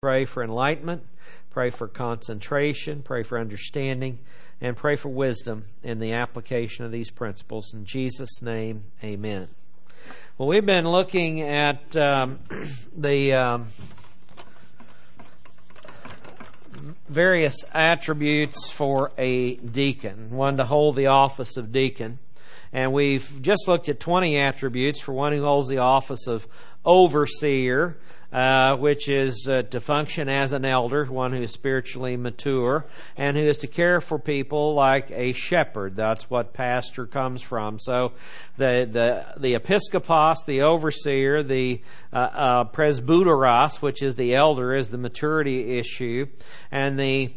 pray for enlightenment, pray for concentration, pray for understanding, and pray for wisdom in the application of these principles. In Jesus' name, amen. Well, we've been looking at the various attributes for a deacon, one to hold the office of deacon. And we've just looked at 20 attributes for one who holds the office of overseer, which is to function as an elder, one who is spiritually mature, and who is to care for people like a shepherd. That's what pastor comes from. So the episkopos, the overseer, the presbyteros, which is the elder, is the maturity issue, and the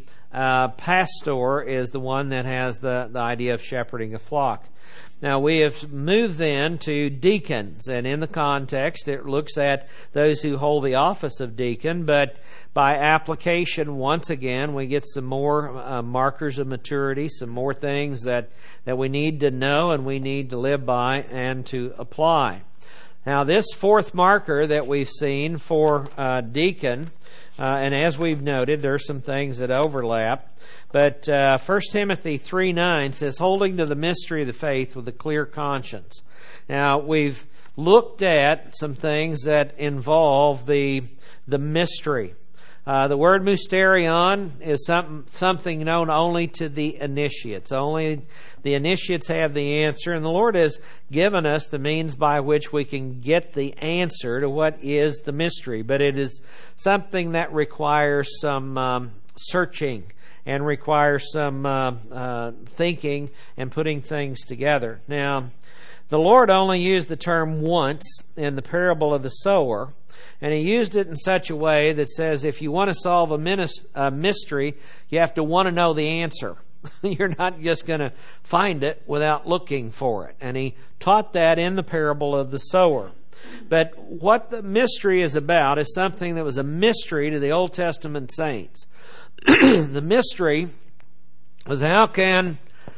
pastor is the one that has the idea of shepherding a flock. Now, we have moved then to deacons, and in the context, it looks at those who hold the office of deacon, but by application, once again, we get some more markers of maturity, some more things that we need to know and we need to live by and to apply. Now, this fourth marker that we've seen for deacon, and as we've noted, there are some things that overlap. But 1 Timothy 3:9 says, holding to the mystery of the faith with a clear conscience. Now, we've looked at some things that involve the mystery. The word mysterion is something known only to the initiates. Only the initiates have the answer, and the Lord has given us the means by which we can get the answer to what is the mystery. But it is something that requires some searching and requires some thinking and putting things together. Now, the Lord only used the term once in the parable of the sower, and He used it in such a way that says if you want to solve a mystery, you have to want to know the answer. You're not just going to find it without looking for it. And He taught that in the parable of the sower. But what the mystery is about is something that was a mystery to the Old Testament saints. The mystery was, how can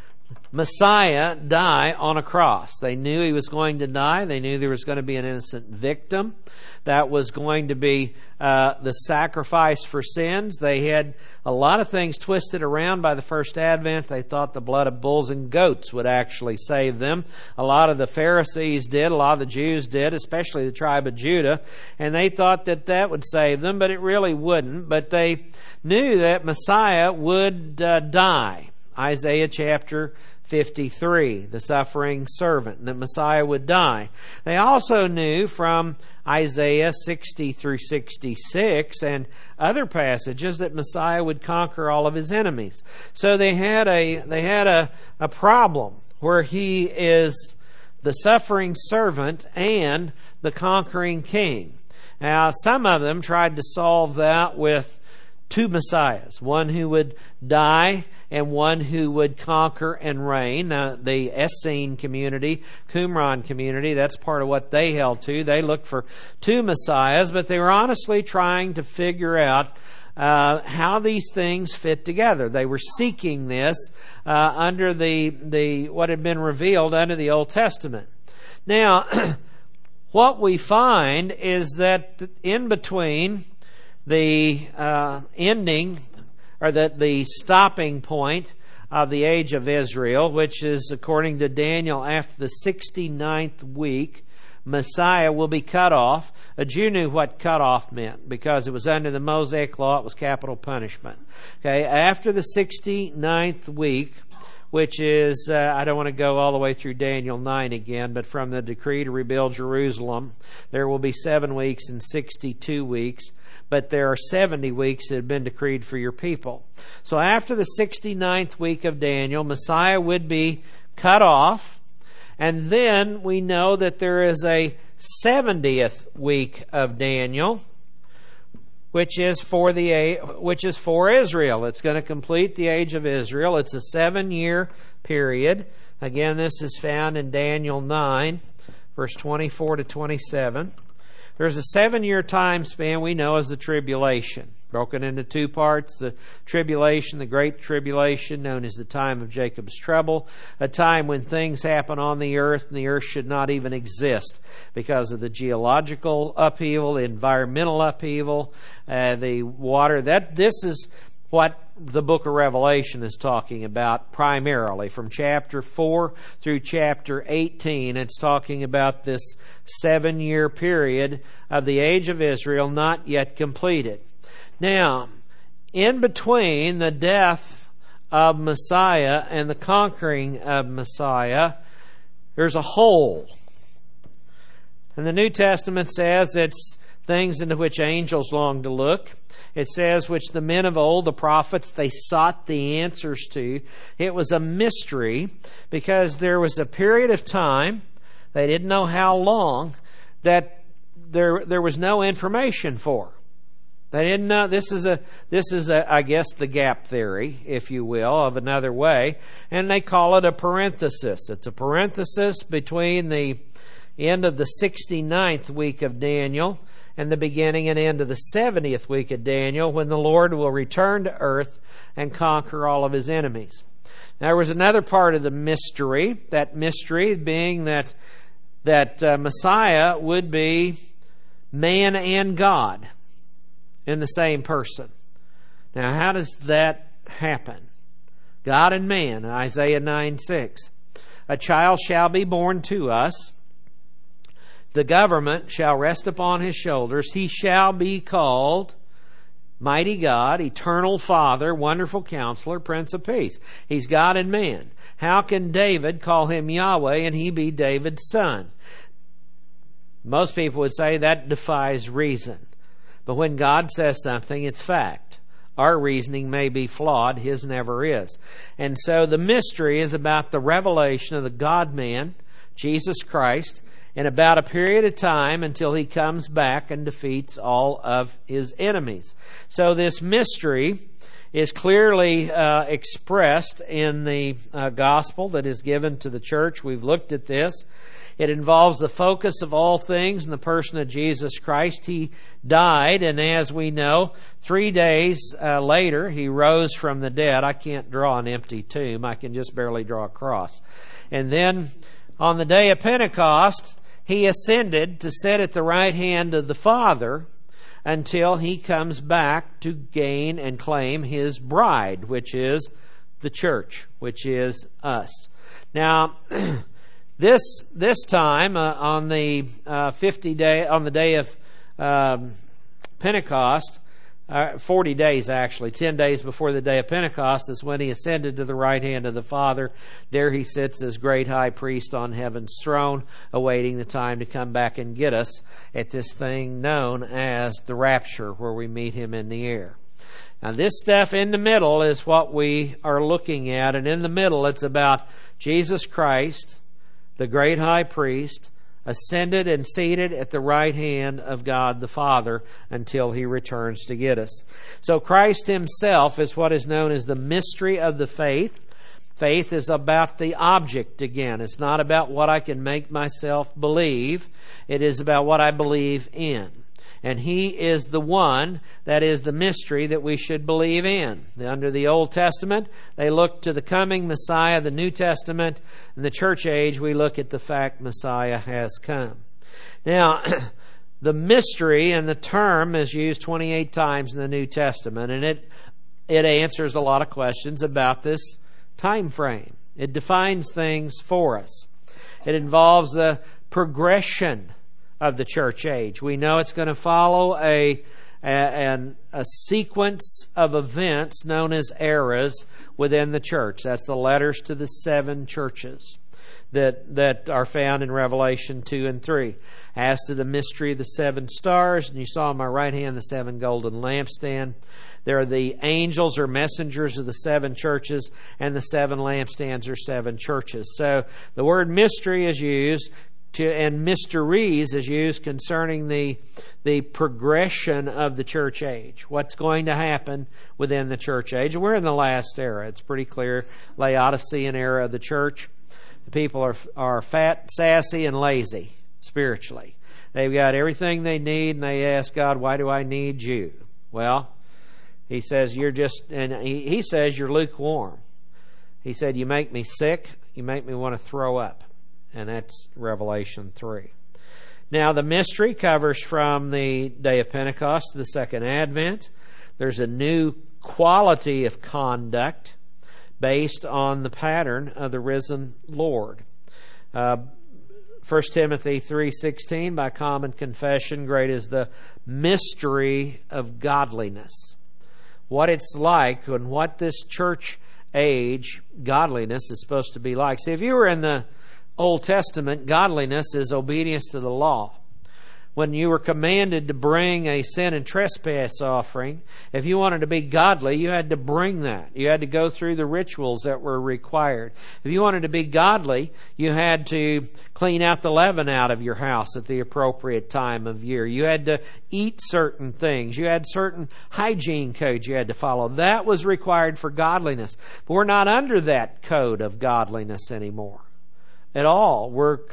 Messiah die on a cross? They knew He was going to die. They knew there was going to be an innocent victim that was going to be the sacrifice for sins. They had a lot of things twisted around by the first advent. They thought the blood of bulls and goats would actually save them. A lot of the Pharisees did. A lot of the Jews did, especially the tribe of Judah. And they thought that would save them, but it really wouldn't. But they knew that Messiah would die. Isaiah chapter 53, the suffering servant, that Messiah would die. They also knew from Isaiah 60 through 66 and other passages that Messiah would conquer all of His enemies. So they had a problem where He is the suffering servant and the conquering king. Now, some of them tried to solve that with two Messiahs, one who would die and one who would conquer and reign. Now, the Essene community, Qumran community, that's part of what they held to. They looked for two Messiahs, but they were honestly trying to figure out how these things fit together. They were seeking this under the what had been revealed under the Old Testament. Now, what we find is that in between the ending, or the stopping point of the age of Israel, which is, according to Daniel, after the 69th week, Messiah will be cut off. A Jew knew what cut off meant because it was under the Mosaic law. It was capital punishment. Okay, after the 69th week, which is, I don't want to go all the way through Daniel 9 again, but from the decree to rebuild Jerusalem, there will be 7 weeks and 62 weeks. But there are 70 weeks that have been decreed for your people. So after the 69th week of Daniel, Messiah would be cut off. And then we know that there is a 70th week of Daniel, which is for Israel. It's going to complete the age of Israel. It's a 7-year period. Again, this is found in Daniel 9, verse 24 to 27. There's a 7-year time span we know as the tribulation, broken into 2 parts. The tribulation, the great tribulation, known as the time of Jacob's trouble, a time when things happen on the earth and the earth should not even exist because of the geological upheaval, the environmental upheaval, the water. This is what the book of Revelation is talking about primarily. From chapter 4 through chapter 18, it's talking about this 7-year period of the age of Israel not yet completed. Now, in between the death of Messiah and the conquering of Messiah, there's a hole. And the New Testament says it's things into which angels long to look. It says, which the men of old, the prophets, they sought the answers to. It was a mystery because there was a period of time, they didn't know how long, that there was no information for. They didn't know. This is I guess, the gap theory, if you will, of another way. And they call it a parenthesis. It's a parenthesis between the end of the 69th week of Daniel and the beginning and end of the 70th week of Daniel, when the Lord will return to earth and conquer all of His enemies. Now, there was another part of the mystery, that mystery being that Messiah would be man and God in the same person. Now, how does that happen? God and man, Isaiah 9:6. A child shall be born to us. The government shall rest upon His shoulders. He shall be called Mighty God, Eternal Father, Wonderful Counselor, Prince of Peace. He's God and man. How can David call Him Yahweh and He be David's son? Most people would say that defies reason. But when God says something, it's fact. Our reasoning may be flawed. His never is. And so the mystery is about the revelation of the God-man, Jesus Christ, in about a period of time until He comes back and defeats all of His enemies. So this mystery is clearly expressed in the gospel that is given to the church. We've looked at this. It involves the focus of all things in the person of Jesus Christ. He died, and as we know, 3 days later, He rose from the dead. I can't draw an empty tomb. I can just barely draw a cross. And then on the day of Pentecost, He ascended to sit at the right hand of the Father until He comes back to gain and claim His bride, which is the church, which is us. Now, this time on the 50 day on the day of Pentecost, 40 days actually, 10 days before the day of Pentecost is when He ascended to the right hand of the Father. There He sits as great high priest on heaven's throne, awaiting the time to come back and get us at this thing known as the rapture, where we meet Him in the air. Now, this stuff in the middle is what we are looking at, and in the middle it's about Jesus Christ, the great high priest, ascended and seated at the right hand of God the Father until He returns to get us. So Christ Himself is what is known as the mystery of the faith. Faith is about the object again. It's not about what I can make myself believe. It is about what I believe in. And He is the one that is the mystery that we should believe in. Under the Old Testament, they look to the coming Messiah. The New Testament, in the church age, we look at the fact Messiah has come. Now, the mystery and the term is used 28 times in the New Testament, and it answers a lot of questions about this time frame. It defines things for us. It involves the progression of the church age. We know it's going to follow a sequence of events known as eras within the church. That's the letters to the 7 churches that are found in Revelation 2 and 3. As to the mystery of the 7 stars, and you saw on my right hand the 7 golden lampstands. There are the angels or messengers of the 7 churches, and the 7 lampstands are 7 churches. So the word mystery is used and mysteries is used concerning the progression of the church age. What's going to happen within the church age? We're in the last era. It's pretty clear. Laodicean era of the church. The people are fat, sassy, and lazy spiritually. They've got everything they need, and they ask God, why do I need you? Well, he says, he says you're lukewarm. He said, you make me sick, you make me want to throw up. And that's Revelation 3. Now, the mystery covers from the day of Pentecost to the second advent. There's a new quality of conduct based on the pattern of the risen Lord. 1 Timothy 3:16, by common confession, great is the mystery of godliness. What it's like and what this church age godliness is supposed to be like. See, if you were in the Old Testament, godliness is obedience to the law. When you were commanded to bring a sin and trespass offering, if you wanted to be godly, you had to bring that. You had to go through the rituals that were required. If you wanted to be godly, you had to clean out the leaven out of your house at the appropriate time of year. You had to eat certain things. You had certain hygiene codes you had to follow. That was required for godliness. But we're not under that code of godliness anymore at all.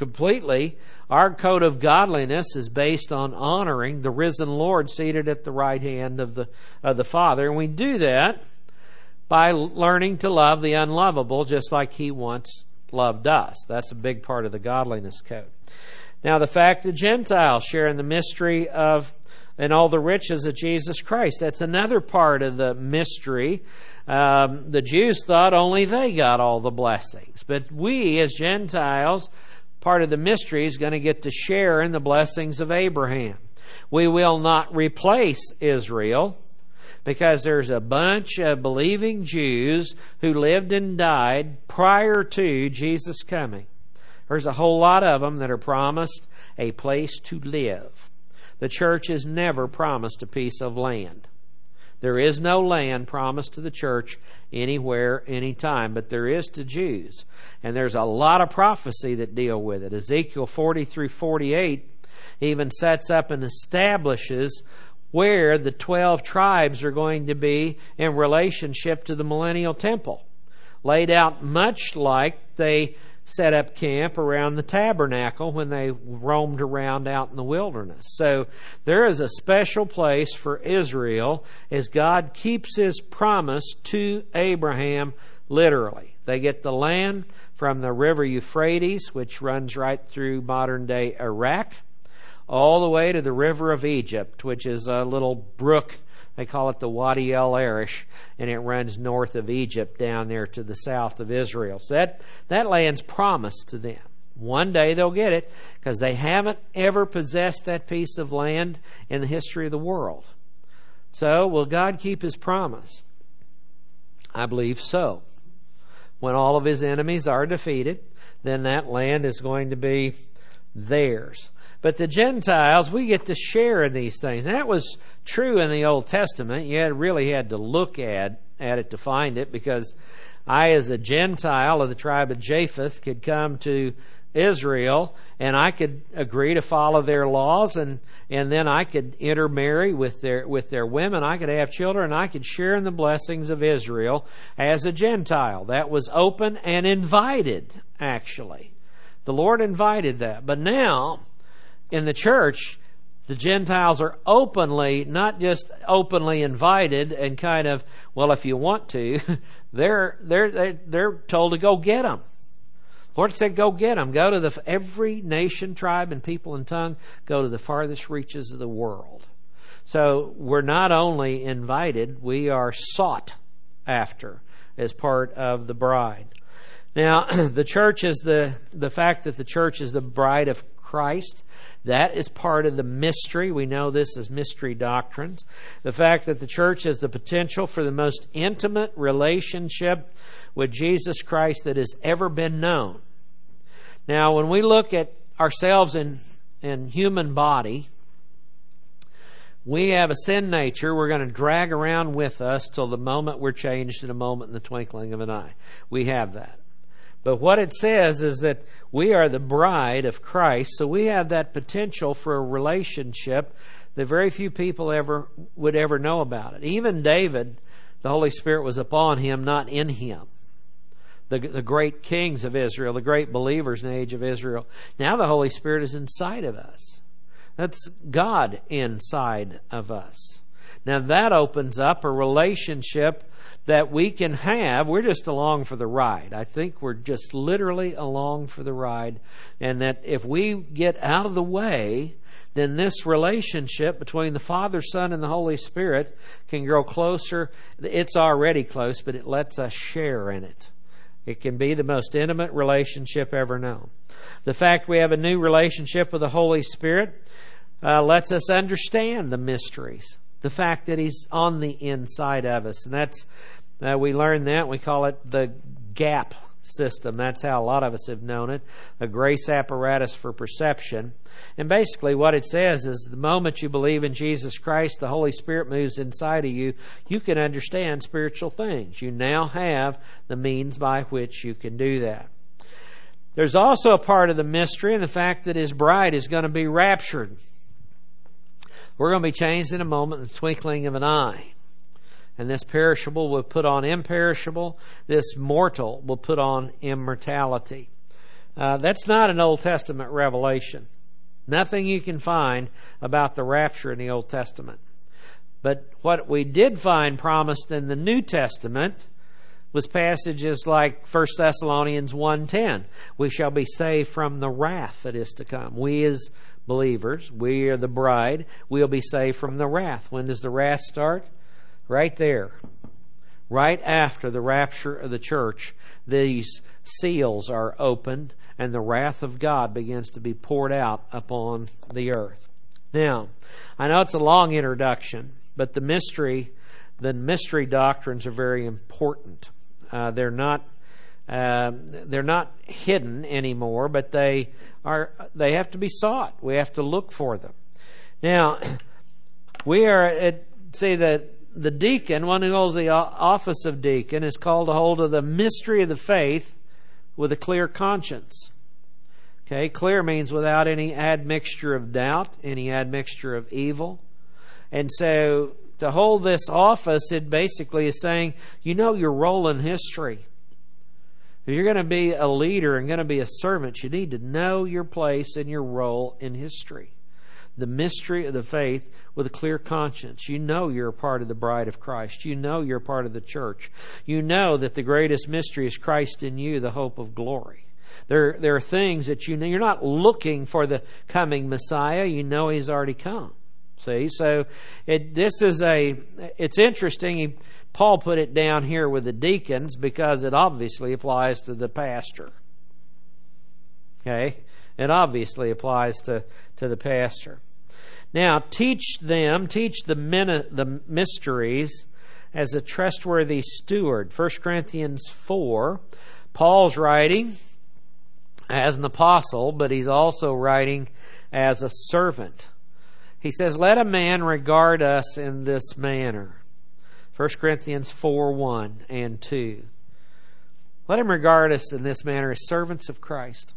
Our code of godliness is based on honoring the risen Lord seated at the right hand of the Father. And we do that by learning to love the unlovable just like He once loved us. That's a big part of the godliness code. Now, the fact that Gentiles share in the mystery of and all the riches of Jesus Christ, that's another part of the mystery. The Jews thought only they got all the blessings. But we, as Gentiles, part of the mystery is going to get to share in the blessings of Abraham. We will not replace Israel because there's a bunch of believing Jews who lived and died prior to Jesus coming. There's a whole lot of them that are promised a place to live. The church is never promised a piece of land. There is no land promised to the church anywhere, anytime, but there is to Jews. And there's a lot of prophecy that deal with it. Ezekiel 40 through 48 even sets up and establishes where the 12 tribes are going to be in relationship to the millennial temple. Laid out much like they set up camp around the tabernacle when they roamed around out in the wilderness. So there is a special place for Israel as God keeps His promise to Abraham literally. They get the land from the river Euphrates, which runs right through modern-day Iraq, all the way to the river of Egypt, which is a little brook. They call it the Wadi El Arish, and it runs north of Egypt down there to the south of Israel. So that land's promised to them. One day they'll get it because they haven't ever possessed that piece of land in the history of the world. So, will God keep His promise? I believe so. When all of His enemies are defeated, then that land is going to be theirs. But the Gentiles, we get to share in these things. And that was true in the Old Testament. You really had to look at it to find it, because I, as a Gentile of the tribe of Japheth, could come to Israel and I could agree to follow their laws, and then I could intermarry with their women. I could have children, and I could share in the blessings of Israel as a Gentile. That was open and invited, actually. The Lord invited that. But now, in the church, the Gentiles are openly, not just openly invited and kind of, well, if you want to, they're told to go get them. The Lord said, go get them. Go to every nation, tribe, and people and tongue. Go to the farthest reaches of the world. So we're not only invited, we are sought after as part of the bride. Now, the church is the fact that the church is the bride of Christ. That is part of the mystery. We know this as mystery doctrines. The fact that the church has the potential for the most intimate relationship with Jesus Christ that has ever been known. Now, when we look at ourselves in human body, we have a sin nature we're going to drag around with us till the moment we're changed, in a moment, in the twinkling of an eye. We have that. But what it says is that we are the bride of Christ, so we have that potential for a relationship that very few people would ever know about it. Even David, the Holy Spirit was upon him, not in him. The great kings of Israel, the great believers in the age of Israel. Now the Holy Spirit is inside of us. That's God inside of us. Now that opens up a relationship that we can have. We're just along for the ride. I think we're just literally along for the ride. And that if we get out of the way, then this relationship between the Father, Son, and the Holy Spirit can grow closer. It's already close, but it lets us share in it. It can be the most intimate relationship ever known. The fact we have a new relationship with the Holy Spirit lets us understand the mysteries. The fact that He's on the inside of us. And that's we learn that. We call it the GAP system. That's how a lot of us have known it. A grace apparatus for perception. And basically what it says is the moment you believe in Jesus Christ, the Holy Spirit moves inside of you. You can understand spiritual things. You now have the means by which you can do that. There's also a part of the mystery in the fact that His bride is going to be raptured. We're going to be changed in a moment, in the twinkling of an eye. And this perishable will put on imperishable. This mortal will put on immortality. That's not an Old Testament revelation. Nothing you can find about the rapture in the Old Testament. But what we did find promised in the New Testament was passages like 1 Thessalonians 1:10. We shall be saved from the wrath that is to come. We as believers, we are the bride, we'll be saved from the wrath. When does the wrath start? Right there. Right after the rapture of the church, these seals are opened and the wrath of God begins to be poured out upon the earth. Now, I know it's a long introduction, but the mystery doctrines are very important. They're not hidden anymore, but they have to be sought. We have to look for them. Now, we are at, say that the deacon, one who holds the office of deacon, is called to hold of the mystery of the faith with a clear conscience. Okay, clear means without any admixture of doubt, any admixture of evil. And so to hold this office, it basically is saying, you know your role in history. If you're going to be a leader and going to be a servant, you need to know your place and your role in history. The mystery of the faith with a clear conscience. You know you're a part of the bride of Christ. You know you're a part of the church. You know that the greatest mystery is Christ in you, the hope of glory. There are things that you know. You're not looking for the coming Messiah. You know He's already come. See, so it's interesting. Paul put it down here with the deacons because it obviously applies to the pastor. Okay? It obviously applies to the pastor. Now, teach the mysteries as a trustworthy steward. 1 Corinthians 4, Paul's writing as an apostle, but he's also writing as a servant. He says, let a man regard us in this manner. 1 Corinthians 4, 1 and 2. Let him regard us in this manner as servants of Christ.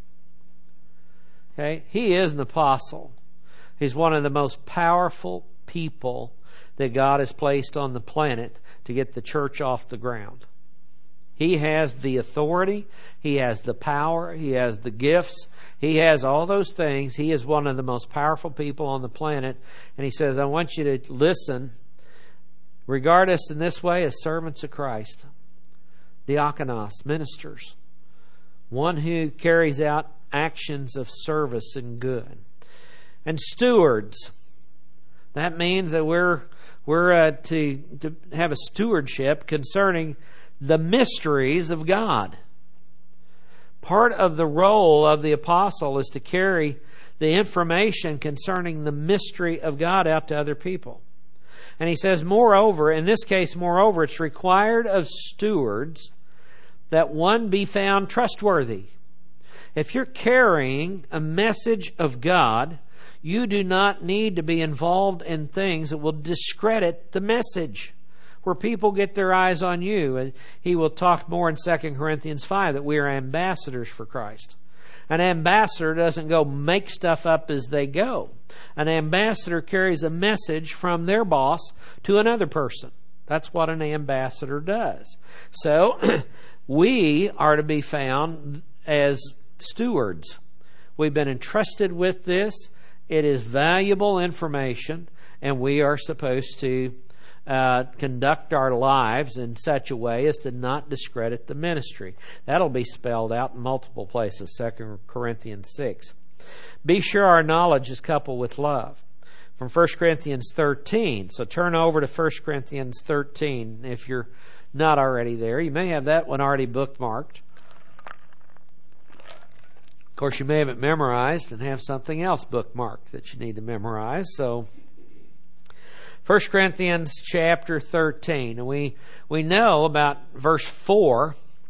Okay? He is an apostle. He's one of the most powerful people that God has placed on the planet to get the church off the ground. He has the authority. He has the power. He has the gifts. He has all those things. He is one of the most powerful people on the planet. And he says, I want you to listen. Regard us in this way as servants of Christ. Diakonos, ministers. One who carries out actions of service and good. And stewards. That means that we're to have a stewardship concerning the mysteries of God. Part of the role of the apostle is to carry the information concerning the mystery of God out to other people. And he says, moreover, in this case, moreover, it's required of stewards that one be found trustworthy. If you're carrying a message of God, you do not need to be involved in things that will discredit the message, where people get their eyes on you. And he will talk more in 2 Corinthians 5 that we are ambassadors for Christ. An ambassador doesn't go make stuff up as they go. An ambassador carries a message from their boss to another person. That's what an ambassador does. So we are to be found as stewards. We've been entrusted with this, It is valuable information, and we are supposed to conduct our lives in such a way as to not discredit the ministry. That'll be spelled out in multiple places, 2 Corinthians 6. Be sure our knowledge is coupled with love. From 1 Corinthians 13. So turn over to 1 Corinthians 13 if you're not already there. You may have that one already bookmarked. Of course, you may have it memorized and have something else bookmarked that you need to memorize. So 1 Corinthians chapter 13. And we know about verse 4,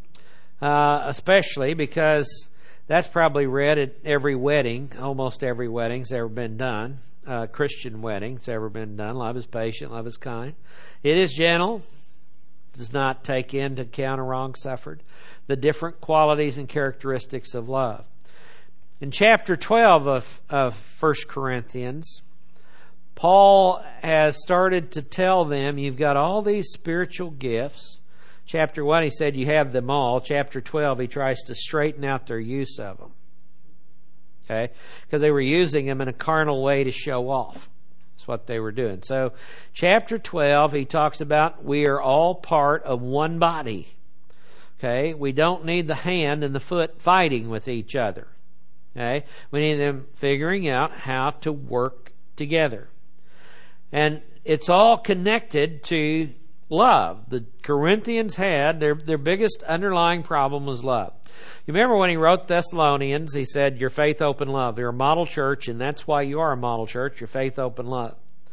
especially because that's probably read at every wedding, almost every wedding's ever been done. Christian wedding's ever been done. Love is patient, love is kind. It is gentle, does not take into account a wrong suffered. The different qualities and characteristics of love. In chapter 12 of 1 Corinthians, Paul has started to tell them, you've got all these spiritual gifts. Chapter 1, he said you have them all. Chapter 12, he tries to straighten out their use of them. Okay? Because they were using them in a carnal way to show off. That's what they were doing. So, chapter 12, he talks about we are all part of one body. Okay? We don't need the hand and the foot fighting with each other. Okay? We need them figuring out how to work together. And it's all connected to love. The Corinthians had, their biggest underlying problem was love. You remember when he wrote Thessalonians, he said, your faith, open love. You're a model church, and that's why you are a model church, your faith, open love.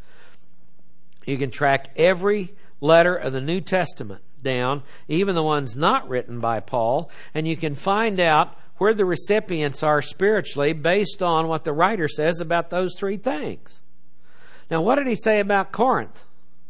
You can track every letter of the New Testament down, even the ones not written by Paul, and you can find out where the recipients are spiritually based on what the writer says about those three things. Now, what did he say about Corinth?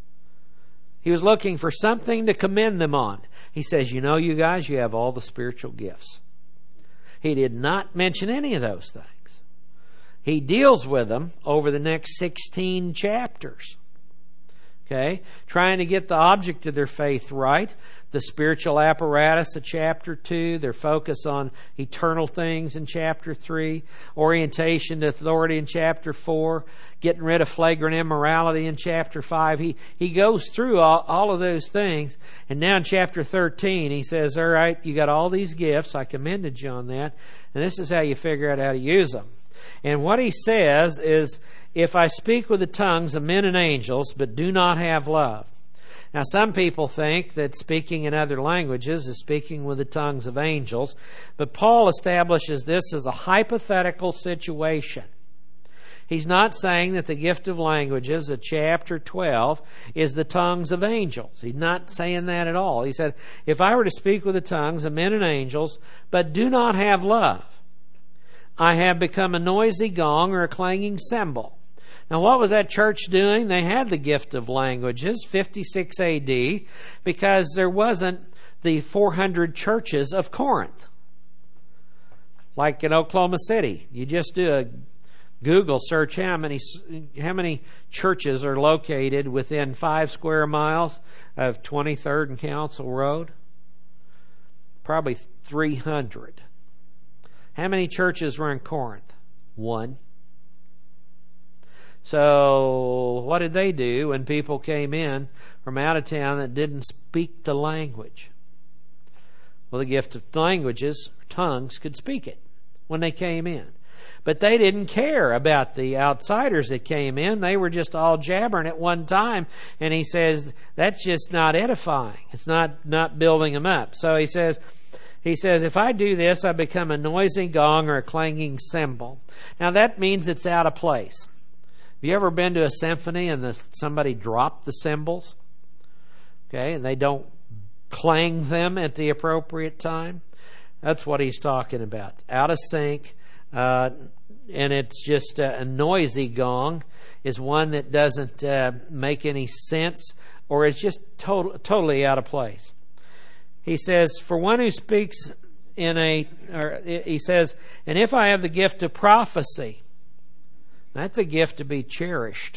He was looking for something to commend them on. He says, you guys, you have all the spiritual gifts. He did not mention any of those things. He deals with them over the next 16 chapters. Okay? Trying to get the object of their faith right. The spiritual apparatus of chapter 2. Their focus on eternal things in chapter 3. Orientation to authority in chapter 4. Getting rid of flagrant immorality in chapter 5. He goes through all of those things. And now in chapter 13, he says, all right, you got all these gifts. I commended you on that. And this is how you figure out how to use them. And what he says is, if I speak with the tongues of men and angels, but do not have love. Now, some people think that speaking in other languages is speaking with the tongues of angels, but Paul establishes this as a hypothetical situation. He's not saying that the gift of languages of chapter 12 is the tongues of angels. He's not saying that at all. He said, if I were to speak with the tongues of men and angels, but do not have love, I have become a noisy gong or a clanging cymbal. Now, what was that church doing? They had the gift of languages, 56 AD, because there wasn't the 400 churches of Corinth. Like in Oklahoma City. You just do a Google search how many churches are located within 5 square miles of 23rd and Council Road. Probably 300. How many churches were in Corinth? 1. So, what did they do when people came in from out of town that didn't speak the language? Well, the gift of languages, tongues, could speak it when they came in. But they didn't care about the outsiders that came in. They were just all jabbering at one time. And he says, that's just not edifying. It's not building them up. So he says, if I do this, I become a noisy gong or a clanging cymbal. Now that means it's out of place. Have you ever been to a symphony and somebody dropped the cymbals? Okay, and they don't clang them at the appropriate time? That's what he's talking about. It's out of sync, and it's just a noisy gong is one that doesn't make any sense, or it's just totally out of place. He says, for one who speaks he says, and if I have the gift of prophecy, that's a gift to be cherished.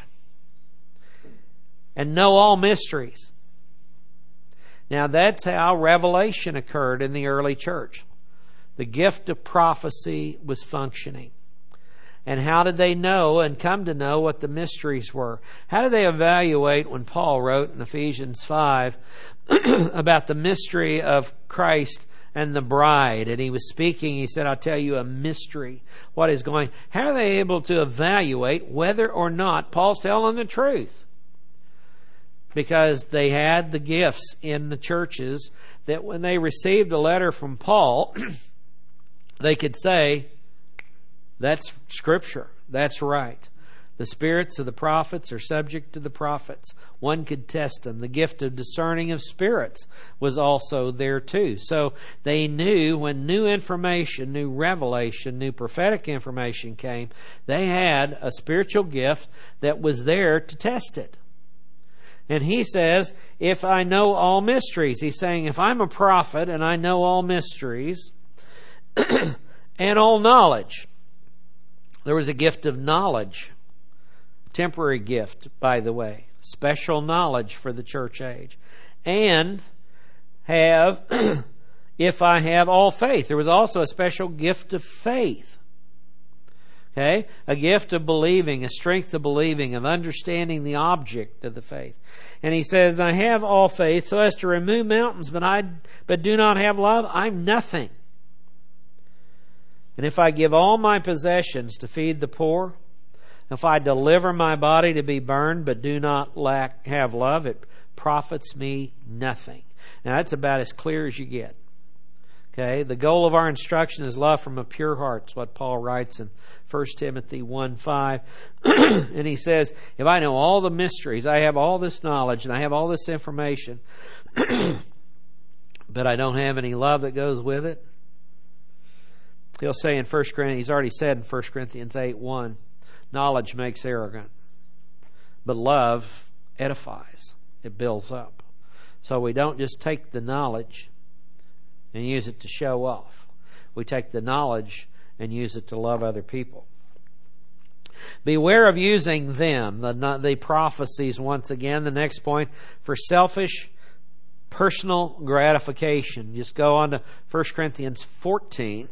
And know all mysteries. Now that's how revelation occurred in the early church. The gift of prophecy was functioning. And how did they know and come to know what the mysteries were? How did they evaluate when Paul wrote in Ephesians 5 about the mystery of Christ and the bride? And he was speaking, he said, I'll tell you a mystery. What is going? How are they able to evaluate whether or not Paul's telling the truth? Because they had the gifts in the churches that when they received a letter from Paul, they could say, that's Scripture. That's right. The spirits of the prophets are subject to the prophets. One could test them. The gift of discerning of spirits was also there too. So they knew when new information, new revelation, new prophetic information came, they had a spiritual gift that was there to test it. And he says, if I know all mysteries, he's saying, if I'm a prophet and I know all mysteries and all knowledge. There was a gift of knowledge, temporary gift, by the way, special knowledge for the church age. And have, if I have all faith. There was also a special gift of faith. Okay? A gift of believing, a strength of believing, of understanding the object of the faith. And he says, I have all faith so as to remove mountains, but do not have love, I'm nothing. And if I give all my possessions to feed the poor, if I deliver my body to be burned, but do not have love, it profits me nothing. Now that's about as clear as you get. Okay, the goal of our instruction is love from a pure heart. It's what Paul writes in 1 Timothy 1:5. And he says, if I know all the mysteries, I have all this knowledge, and I have all this information, but I don't have any love that goes with it, he'll say in 1 Corinthians, he's already said in 1 Corinthians 8:1, knowledge makes arrogant, but love edifies. It builds up. So we don't just take the knowledge and use it to show off. We take the knowledge and use it to love other people. Beware of using them, the prophecies once again. The next point, for selfish personal gratification. Just go on to 1 Corinthians 14.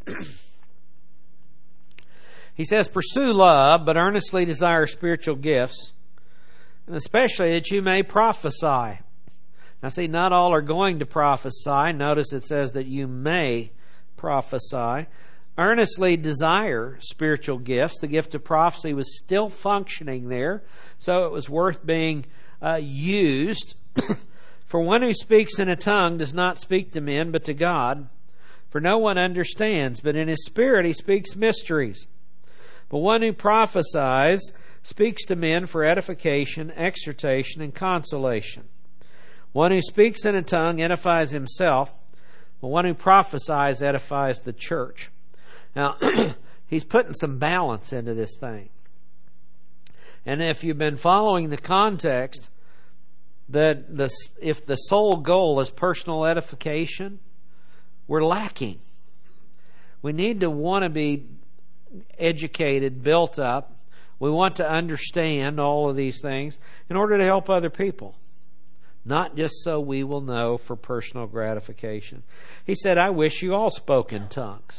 He says, pursue love, but earnestly desire spiritual gifts, and especially that you may prophesy. Now see, not all are going to prophesy. Notice it says that you may prophesy. Earnestly desire spiritual gifts. The gift of prophecy was still functioning there, so it was worth being used. For one who speaks in a tongue does not speak to men, but to God. For no one understands, but in his spirit he speaks mysteries. But one who prophesies speaks to men for edification, exhortation, and consolation. One who speaks in a tongue edifies himself, but one who prophesies edifies the church. Now, he's putting some balance into this thing. And if you've been following the context, that if the sole goal is personal edification, we're lacking. We need to want to be educated, built up. We want to understand all of these things in order to help other people. Not just so we will know for personal gratification. He said, I wish you all spoke in tongues.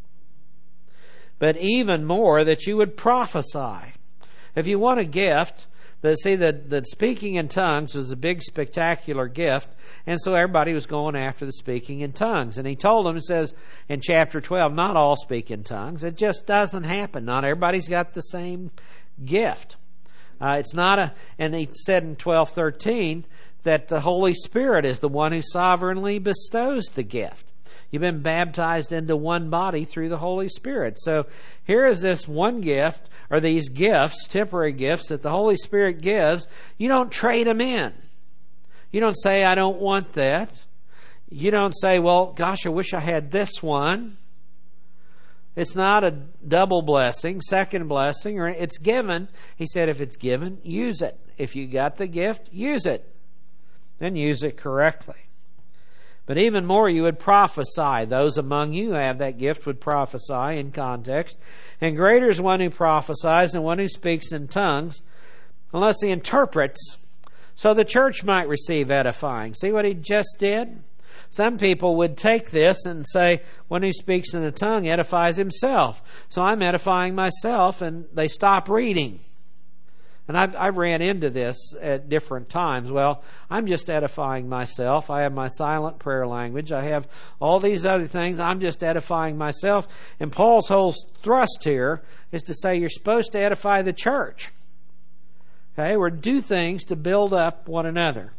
But even more, that you would prophesy. If you want a gift, that speaking in tongues was a big, spectacular gift, and so everybody was going after the speaking in tongues. And he told them, it says in chapter 12, not all speak in tongues. It just doesn't happen. Not everybody's got the same gift. It's not and he said in 12:13 that the Holy Spirit is the one who sovereignly bestows the gift. You've been baptized into one body through the Holy Spirit. So here is this one gift, or these gifts, temporary gifts that the Holy Spirit gives. You don't trade them in. You don't say, I don't want that. You don't say, well, gosh, I wish I had this one. It's not a double blessing, second blessing, or it's given. He said, if it's given, use it. If you got the gift, use it. Then use it correctly. But even more, you would prophesy. Those among you who have that gift would prophesy in context. And greater is one who prophesies than one who speaks in tongues, unless he interprets, so the church might receive edifying. See what he just did? Some people would take this and say, one who speaks in a tongue edifies himself. So I'm edifying myself, and they stop reading. And I've ran into this at different times. Well, I'm just edifying myself. I have my silent prayer language. I have all these other things. I'm just edifying myself. And Paul's whole thrust here is to say you're supposed to edify the church. Okay, or do things to build up one another.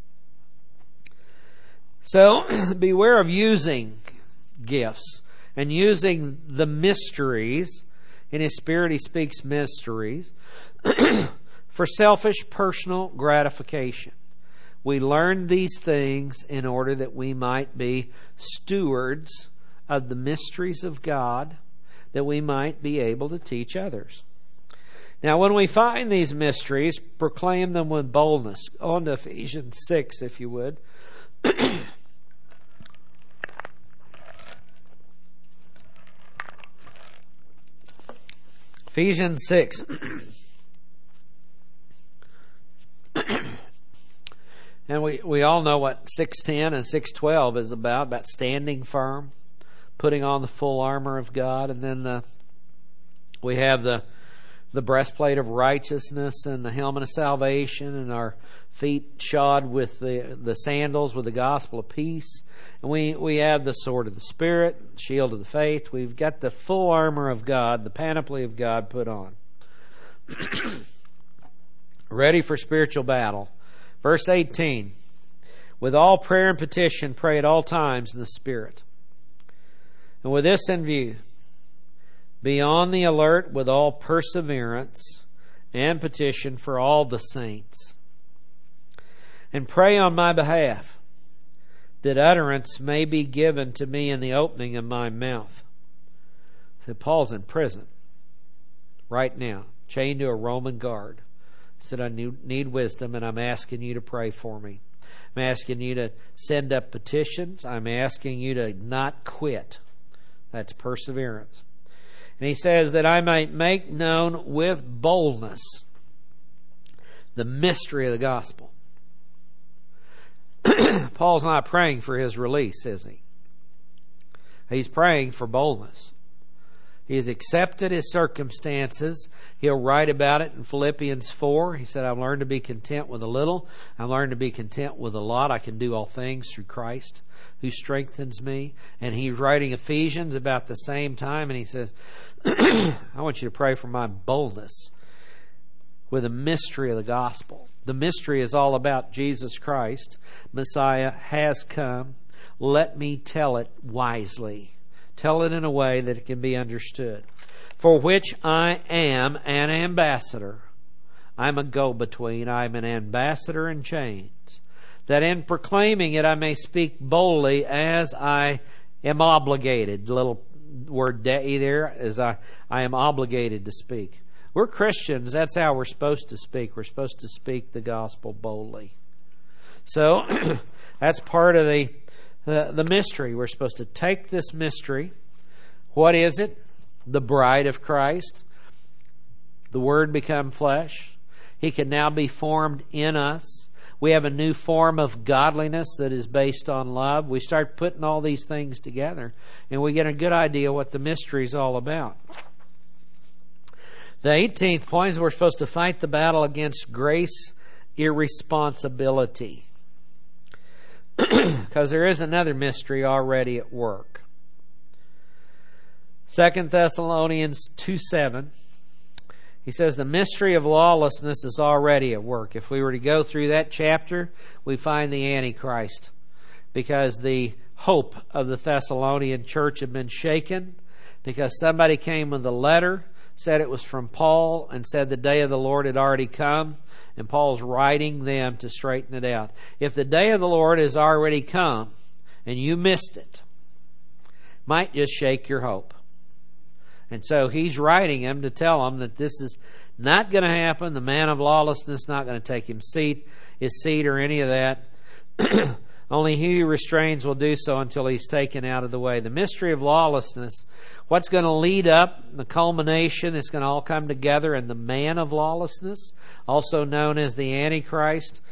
So, beware of using gifts and using the mysteries. In His Spirit, He speaks mysteries for selfish personal gratification. We learn these things in order that we might be stewards of the mysteries of God, that we might be able to teach others. Now, when we find these mysteries, proclaim them with boldness. On to Ephesians 6, if you would. Ephesians 6. And we all know what 6:10 and 6:12 is about standing firm, putting on the full armor of God. And then we have the breastplate of righteousness and the helmet of salvation, and our feet shod with the sandals with the gospel of peace. And we have the sword of the Spirit, shield of the faith. We've got the full armor of God, the panoply of God put on. Ready for spiritual battle. Verse 18. With all prayer and petition, pray at all times in the Spirit. And with this in view, be on the alert with all perseverance and petition for all the saints. And pray on my behalf, that utterance may be given to me in the opening of my mouth. So Paul's in prison right now, chained to a Roman guard. He said, I need wisdom, and I'm asking you to pray for me. I'm asking you to send up petitions. I'm asking you to not quit. That's perseverance. And he says that I might make known with boldness the mystery of the gospel. Paul's not praying for his release, is he? He's praying for boldness. He has accepted his circumstances. He'll write about it in Philippians 4. He said, I've learned to be content with a little. I've learned to be content with a lot. I can do all things through Christ who strengthens me. And he's writing Ephesians about the same time. And he says, I want you to pray for my boldness with the mystery of the gospel. The mystery is all about Jesus Christ. Messiah has come. Let me tell it wisely. Tell it in a way that it can be understood. For which I am an ambassador. I'm a go-between. I'm an ambassador in chains. That in proclaiming it I may speak boldly as I am obligated. The little word "dei" there is I am obligated to speak. We're Christians. That's how we're supposed to speak. We're supposed to speak the gospel boldly. So that's part of the mystery. We're supposed to take this mystery. What is it? The bride of Christ. The Word become flesh. He can now be formed in us. We have a new form of godliness that is based on love. We start putting all these things together, and we get a good idea what the mystery is all about. The 18th point is we're supposed to fight the battle against grace irresponsibility. Because there is another mystery already at work. 2 Thessalonians 2:7. He says the mystery of lawlessness is already at work. If we were to go through that chapter, we find the Antichrist. Because the hope of the Thessalonian church had been shaken. Because somebody came with a letter, said it was from Paul, and said the day of the Lord had already come. And Paul's writing them to straighten it out. If the day of the Lord has already come, and you missed it, might just shake your hope. And so he's writing them to tell them that this is not going to happen. The man of lawlessness is not going to take his seat or any of that. Only he who restrains will do so until he's taken out of the way. The mystery of lawlessness, what's going to lead up, the culmination, is going to all come together in the man of lawlessness, also known as the Antichrist.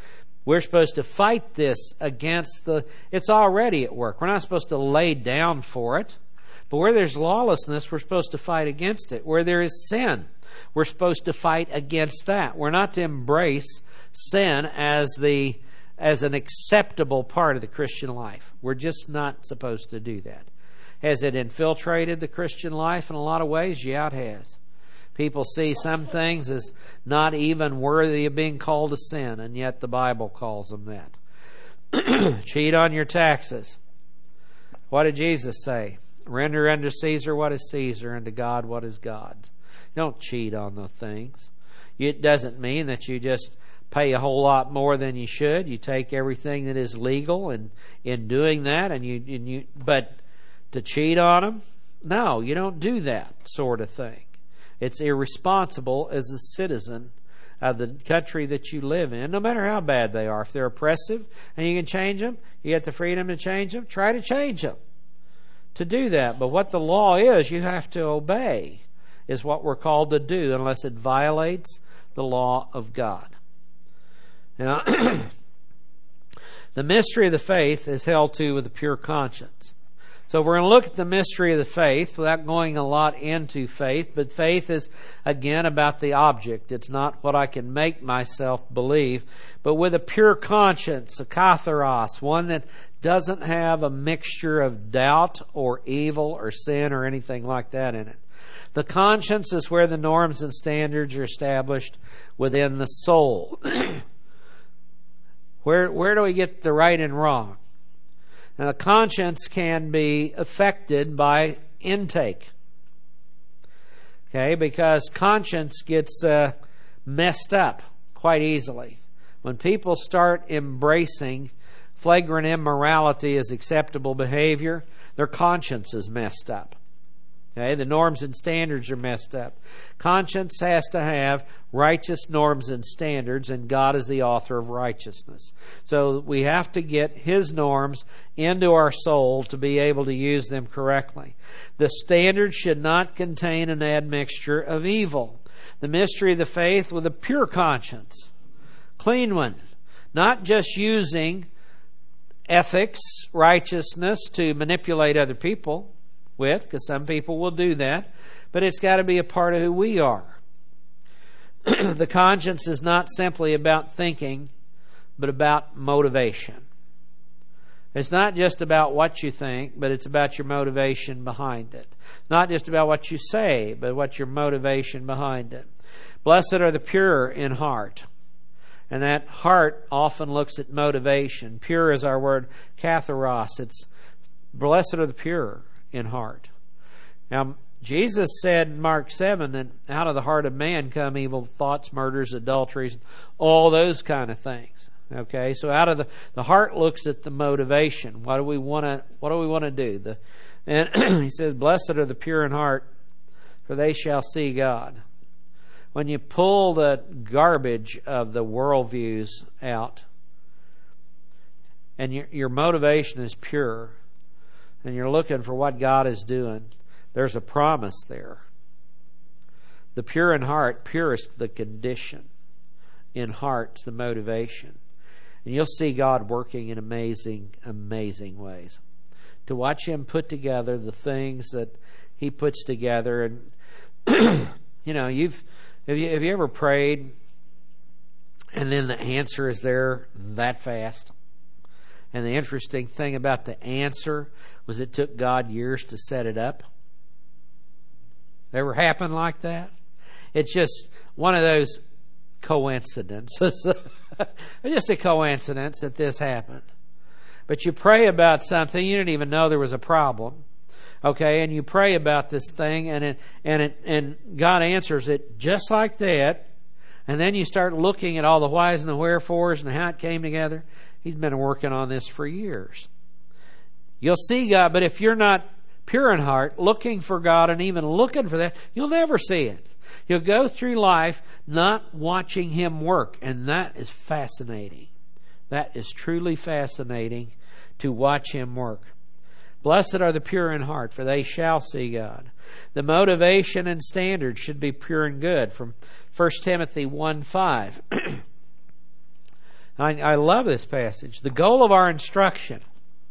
We're supposed to fight this against it's already at work. We're not supposed to lay down for it. But where there's lawlessness, we're supposed to fight against it. Where there is sin, we're supposed to fight against that. We're not to embrace sin as an acceptable part of the Christian life. We're just not supposed to do that. Has it infiltrated the Christian life in a lot of ways? Yeah, it has. People see some things as not even worthy of being called a sin, and yet the Bible calls them that. Cheat on your taxes. What did Jesus say? Render unto Caesar what is Caesar, and to God what is God's. Don't cheat on the things. It doesn't mean that you just pay a whole lot more than you should. You take everything that is legal, and in doing that, but to cheat on them, no, you don't do that sort of thing. It's irresponsible as a citizen of the country that you live in, no matter how bad they are. If they're oppressive and you can change them, you get the freedom to change them, try to change them. To do that. But what the law is, you have to obey, is what we're called to do, unless it violates the law of God. Now, the mystery of the faith is held to with a pure conscience. So we're going to look at the mystery of the faith without going a lot into faith. But faith is, again, about the object. It's not what I can make myself believe. But with a pure conscience, a katharos, one that doesn't have a mixture of doubt or evil or sin or anything like that in it. The conscience is where the norms and standards are established within the soul. Where do we get the right and wrong? Now, the conscience can be affected by intake. Okay, because conscience gets messed up quite easily. When people start embracing flagrant immorality as acceptable behavior, their conscience is messed up. Okay, the norms and standards are messed up. Conscience has to have righteous norms and standards, and God is the author of righteousness. So we have to get His norms into our soul to be able to use them correctly. The standard should not contain an admixture of evil. The mystery of the faith with a pure conscience, clean one, not just using ethics, righteousness to manipulate other people with, because some people will do that, but it's got to be a part of who we are. The conscience is not simply about thinking, but about motivation. It's not just about what you think, but it's about your motivation behind it. Not just about what you say, but what your motivation behind it. Blessed are the pure in heart. And that heart often looks at motivation. Pure is our word katharos. It's blessed are the pure in heart. Now, Jesus said in Mark 7 that out of the heart of man come evil thoughts, murders, adulteries, all those kind of things. Okay, so out of the heart looks at the motivation. What do we want to do? And he says, "Blessed are the pure in heart, for they shall see God." When you pull the garbage of the worldviews out, and your motivation is pure, and you're looking for what God is doing, there's a promise there. The pure in heart, purest the condition. In heart's the motivation. And you'll see God working in amazing, amazing ways. To watch Him put together the things that He puts together. And, you know, have you ever prayed and then the answer is there that fast? And the interesting thing about the answer was it took God years to set it up. Ever happened like that? It's just one of those coincidences. It's just a coincidence that this happened. But you pray about something, you didn't even know there was a problem. Okay, and you pray about this thing, and God answers it just like that. And then you start looking at all the whys and the wherefores and how it came together. He's been working on this for years. You'll see God, but if you're not pure in heart, looking for God and even looking for that, you'll never see it. You'll go through life not watching Him work, and that is fascinating. That is truly fascinating to watch Him work. Blessed are the pure in heart, for they shall see God. The motivation and standard should be pure and good, from 1 Timothy 1:5. I love this passage. The goal of our instruction.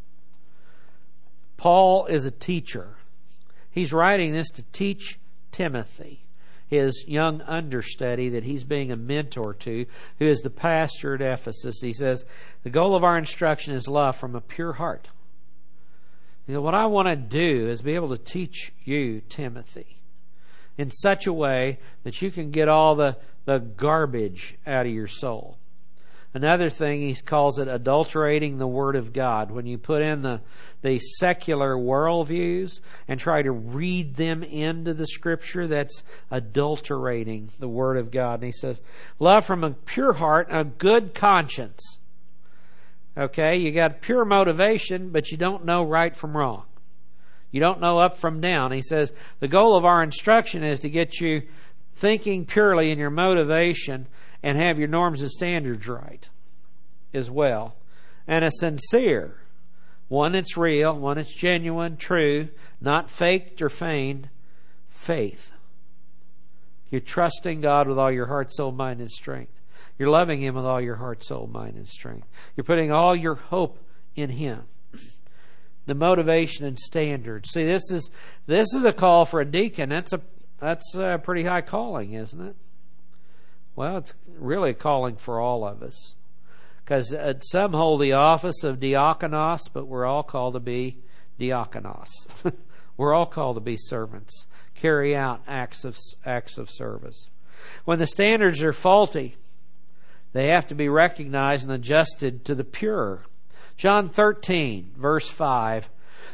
Paul is a teacher. He's writing this to teach Timothy, his young understudy that he's being a mentor to, who is the pastor at Ephesus. He says, the goal of our instruction is love from a pure heart. He said, what I want to do is be able to teach you, Timothy, in such a way that you can get all the garbage out of your soul. Another thing, he calls it adulterating the Word of God. When you put in the secular worldviews and try to read them into the Scripture, that's adulterating the Word of God. And he says, love from a pure heart, a good conscience. Okay, you got pure motivation, but you don't know right from wrong. You don't know up from down. He says, the goal of our instruction is to get you thinking purely in your motivation and have your norms and standards right as well. And a sincere, one that's real, one that's genuine, true, not faked or feigned, faith. You're trusting God with all your heart, soul, mind, and strength. You're loving Him with all your heart, soul, mind, and strength. You're putting all your hope in Him. The motivation and standards. See, this is a call for a deacon. That's a pretty high calling, isn't it? Well, it's really a calling for all of us. Because some hold the office of diakonos, but we're all called to be diakonos. We're all called to be servants. Carry out acts of service. When the standards are faulty, they have to be recognized and adjusted to the pure. John 13, verse 5.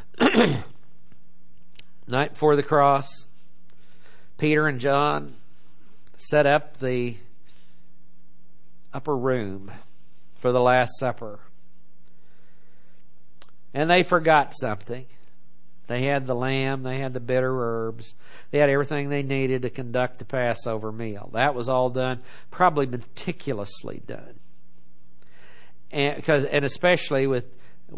Night before the cross, Peter and John set up the upper room for the Last Supper. And they forgot something. They had the lamb, they had the bitter herbs, they had everything they needed to conduct the Passover meal. That was all done, probably meticulously done. And especially with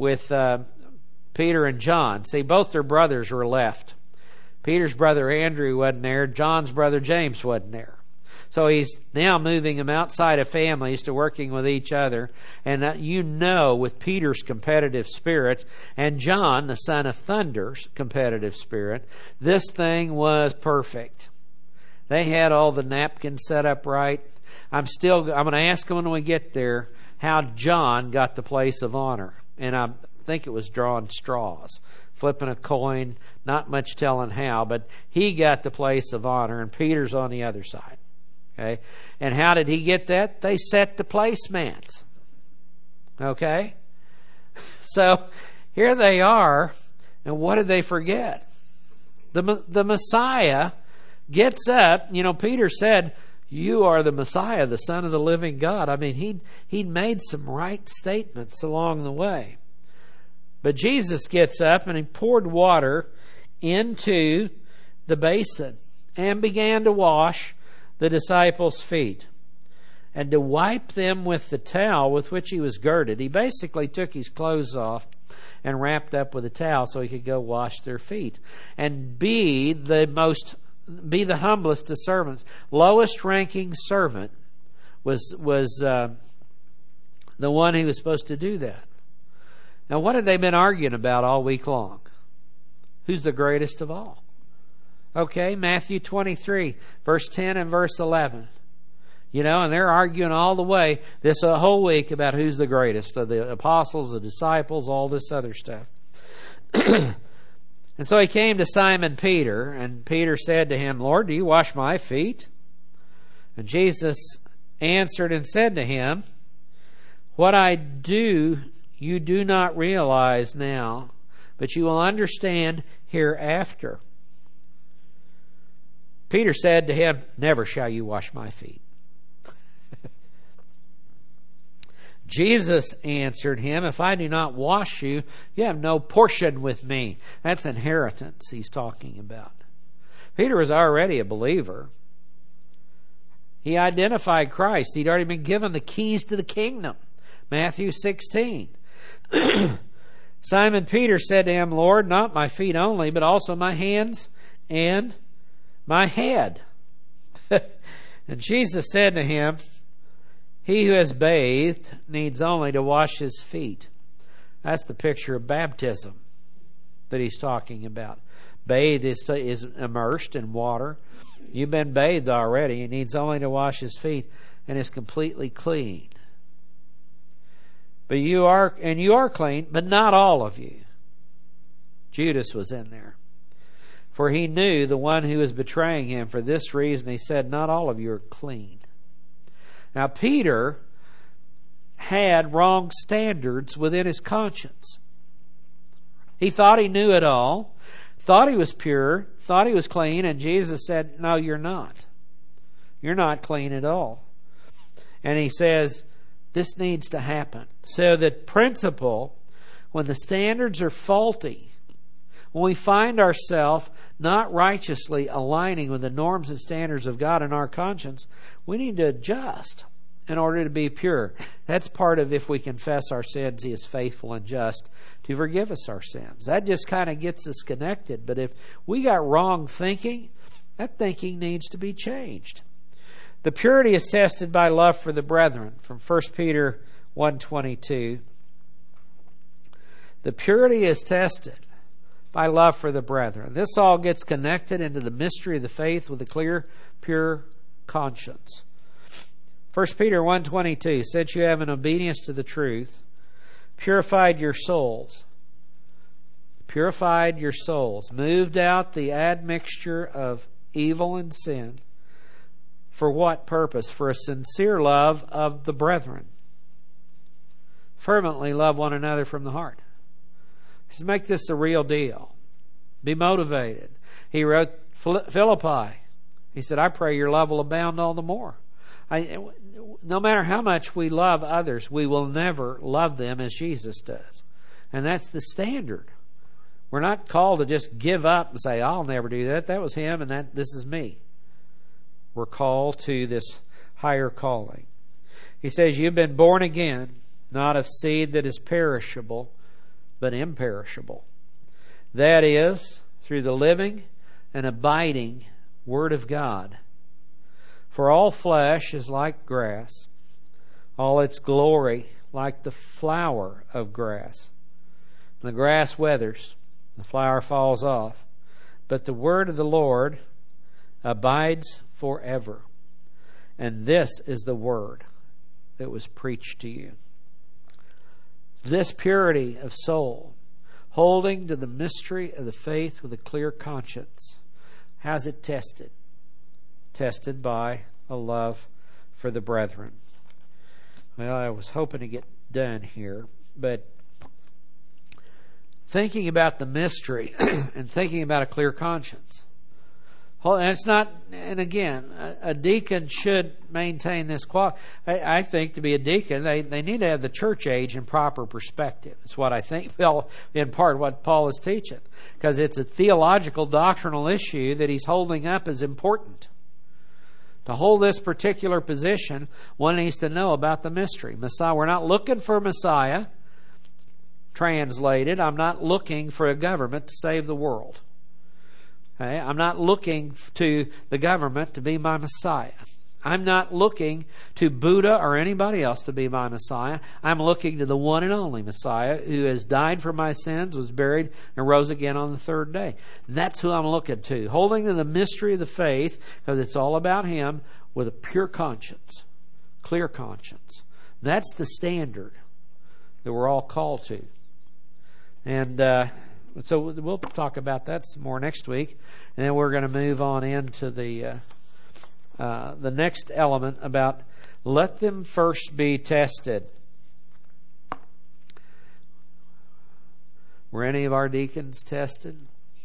Peter and John. See, both their brothers were left. Peter's brother Andrew wasn't there. John's brother James wasn't there. So he's now moving them outside of families to working with each other. And with Peter's competitive spirit and John, the son of Thunder's competitive spirit, this thing was perfect. They had all the napkins set up right. I'm going to ask them when we get there how John got the place of honor. And I think it was drawing straws, flipping a coin, not much telling how, but he got the place of honor, and Peter's on the other side. Okay? And how did he get that? They set the placemats. Okay? So here they are, and what did they forget? The Messiah gets up. Peter said, "You are the Messiah, the Son of the living God." I mean, he'd made some right statements along the way. But Jesus gets up and he poured water into the basin and began to wash the disciples' feet and to wipe them with the towel with which he was girded. He basically took his clothes off and wrapped up with a towel so he could go wash their feet and be the humblest of servants. Lowest ranking servant was the one who was supposed to do that. Now, what had they been arguing about all week long? Who's the greatest of all? Okay, Matthew 23, verse 10 and verse 11. And they're arguing all the way this whole week about who's the greatest of the apostles, the disciples, all this other stuff. And so he came to Simon Peter, and Peter said to him, "Lord, do you wash my feet?" And Jesus answered and said to him, "What I do, you do not realize now, but you will understand hereafter." Peter said to him, "Never shall you wash my feet." Jesus answered him, "If I do not wash you, you have no portion with me." That's inheritance he's talking about. Peter was already a believer. He identified Christ. He'd already been given the keys to the kingdom. Matthew 16. Simon Peter said to him, "Lord, not my feet only, but also my hands and my head." And Jesus said to him, He who has bathed needs only to wash his feet. That's the picture of baptism that he's talking about. Bathed is immersed in water. You've been bathed already. He needs only to wash his feet and is completely clean. But you are clean, but not all of you. Judas was in there. For he knew the one who was betraying him. For this reason he said, not all of you are clean. Now Peter had wrong standards within his conscience. He thought he knew it all, thought he was pure, thought he was clean, and Jesus said, no, you're not. You're not clean at all. And he says, this needs to happen. So the principle, when the standards are faulty, when we find ourselves not righteously aligning with the norms and standards of God in our conscience, we need to adjust in order to be pure. That's part of, if we confess our sins, He is faithful and just to forgive us our sins. That just kind of gets us connected. But if we got wrong thinking, that thinking needs to be changed. The purity is tested by love for the brethren, from 1 Peter 1:22. The purity is tested by love for the brethren. This all gets connected into the mystery of the faith with a clear, pure conscience. 1 Peter 1:22, since you have in obedience to the truth purified your souls. Purified your souls. Moved out the admixture of evil and sin. For what purpose? For a sincere love of the brethren. Fervently love one another from the heart. Just make this a real deal. Be motivated. He wrote Philippi. He said, I pray your love will abound all the more. No matter how much we love others, we will never love them as Jesus does. And that's the standard. We're not called to just give up and say, I'll never do that. That was him and this is me. We're called to this higher calling. He says, you've been born again, not of seed that is perishable, but imperishable. That is, through the living and abiding Word of God. For all flesh is like grass, all its glory like the flower of grass. The grass withers, the flower falls off, but the word of the Lord abides forever. And this is the word that was preached to you. This purity of soul, holding to the mystery of the faith with a clear conscience. How's it tested? Tested by a love for the brethren. Well, I was hoping to get done here, but thinking about the mystery and thinking about a clear conscience. And it's not, and again, a deacon should maintain this quality. I think to be a deacon, they need to have the church age in proper perspective. It's what I think, well, in part what Paul is teaching. Because it's a theological, doctrinal issue that he's holding up as important. To hold this particular position, one needs to know about the mystery. Messiah. We're not looking for Messiah. Translated, I'm not looking for a government to save the world. Okay? I'm not looking to the government to be my Messiah. I'm not looking to Buddha or anybody else to be my Messiah. I'm looking to the one and only Messiah who has died for my sins, was buried, and rose again on the third day. That's who I'm looking to. Holding to the mystery of the faith, because it's all about Him, with a pure conscience, clear conscience. That's the standard that we're all called to. And so we'll talk about that some more next week. And then we're going to move on into the next element about let them first be tested. Were any of our deacons tested?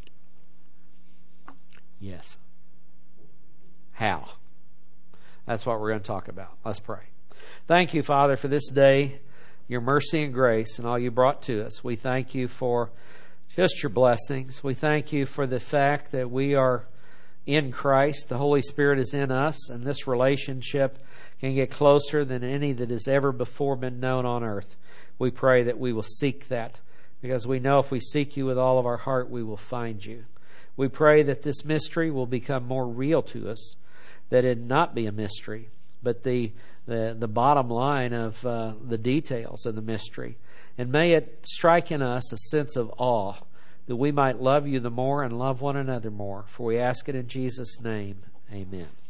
Yes. How? That's what we're going to talk about. Let's pray. Thank you, Father, for this day, your mercy and grace, and all you brought to us. We thank you for just your blessings. We thank you for the fact that we are in Christ. The Holy Spirit is in us, and this relationship can get closer than any that has ever before been known on earth. We pray that we will seek that, because we know if we seek you with all of our heart, we will find you. We pray that this mystery will become more real to us, that it not be a mystery, but the bottom line of the details of the mystery. And may it strike in us a sense of awe, that we might love you the more and love one another more. For we ask it in Jesus' name. Amen.